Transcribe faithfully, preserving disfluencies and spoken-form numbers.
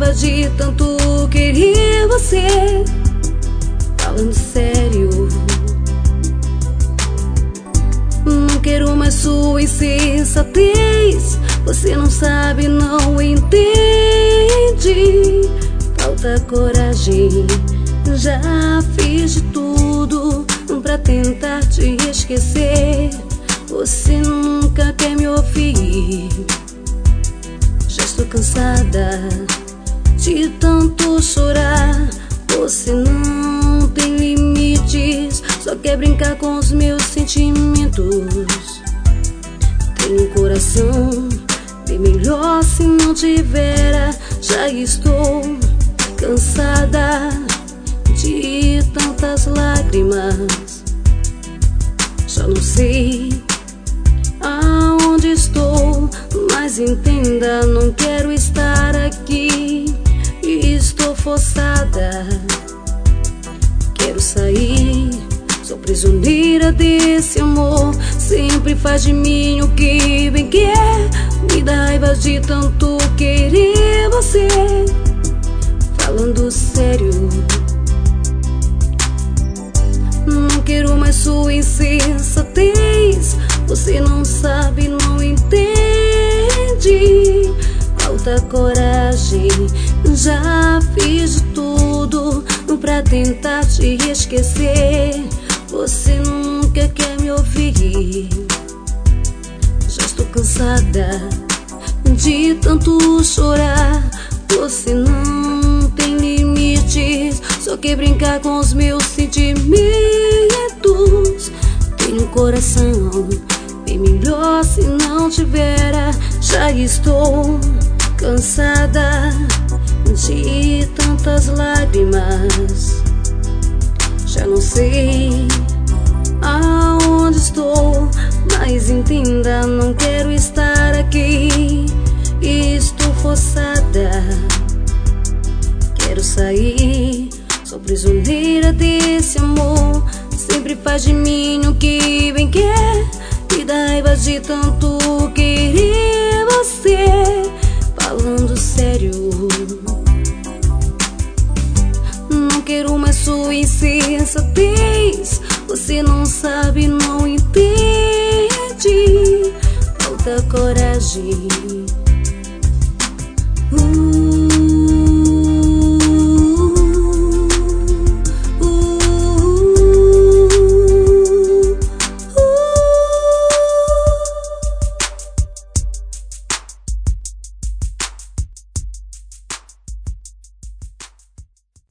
raiva de tanto querer você. Falando sério, não quero mais sua insensatez. Você não sabe, não entende. Falta coragem. Já fiz de tudo pra tentar te esquecer. Você nunca quer me ouvir. Já estou cansada de tanto chorar. Você não tem limites, só quer brincar com os meus sentimentos. Tenho um coração bem melhor se não tivera. Já estou cansada de tantas lágrimas. Já não sei aonde estou, mas entenda, não quero estar aqui. Estou forçada, quero sair. Sou prisioneira desse amor. Sempre faz de mim o que bem quer. Me dá raiva de tanto querer você. Falando sério, não quero mais sua insensatez. Você não sabe, não entende. Falta coragem. Já fiz de tudo pra tentar te esquecer. Você nunca quer me ouvir. Já estou cansada de tanto chorar. Você não tem limites, só quer brincar com os meus sentimentos. Tenho um coração bem melhor se não tivera. Já estou cansada de tantas lágrimas. Já não sei aonde estou, mas entenda, não quero estar aqui. Estou forçada, quero sair. Sou prisioneira desse amor. Sempre faz de mim o que bem quer. Me dá raiva de tanto querer você. Falando sério, não quero mais sua insensatez. Você não sabe, não entende. Falta coragem.